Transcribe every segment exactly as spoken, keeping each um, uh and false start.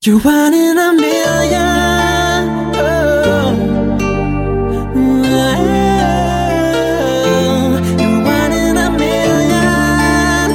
You're one in a million. Oh. Oh. You're one in a million.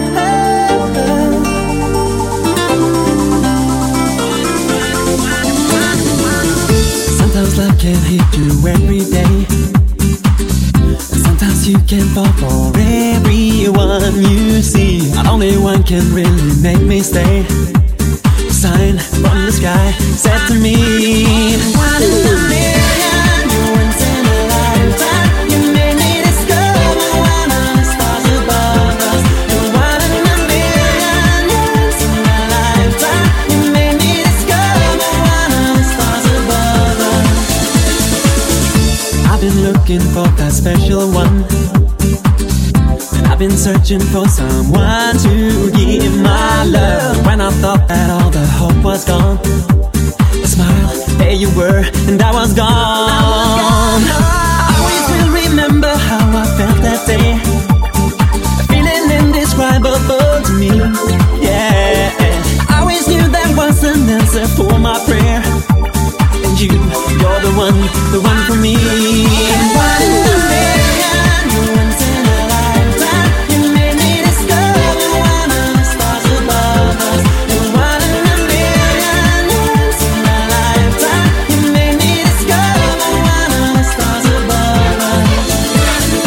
Oh. Sometimes love can hit you every day, and sometimes you can fall for everyone you see. Not only one can really make me stay. Sign from the sky said to me, one in a million, you're once in a lifetime. You made me discover one of the stars above us. You're one in a million, you're once in a lifetime. You made me discover one of the stars above us. I've been looking for that special one, and I've been searching for someone to give my love. When I thought that all the hope was gone, a smile, there you were, and I was gone. I always will remember how I felt that day, a feeling indescribable to me. Yeah, I always knew that was an answer for my prayer, and you, you're the one, the one for me. One in a million, you're once in a lifetime. You made me discover one of the stars above us. You're one in a million, you're once in a lifetime. You made me discover one of the stars above us. You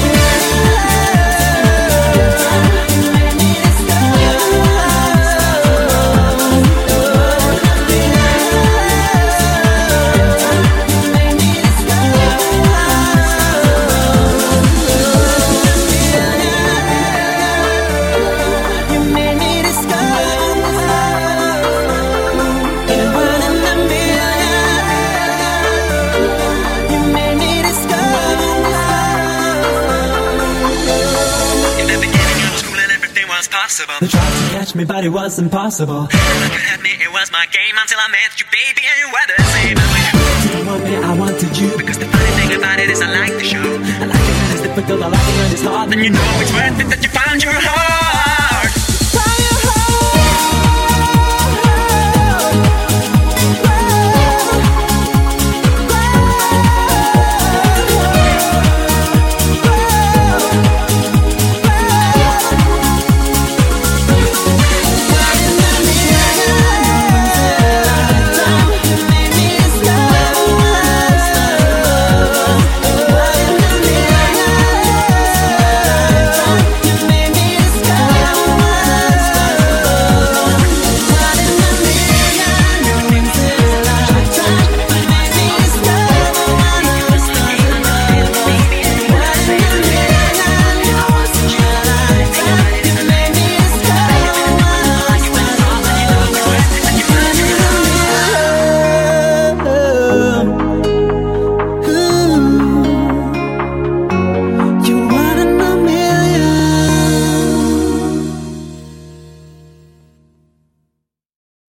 made me possible. They tried to catch me, but it was impossible. Like you had me, it was my game until I met you, baby, and you were the same. And when you didn't want me, I wanted you. Because the funny thing about it is I like the show. I like it when it's difficult, I like it when it's hard. Then you know it's worth it that you found your heart.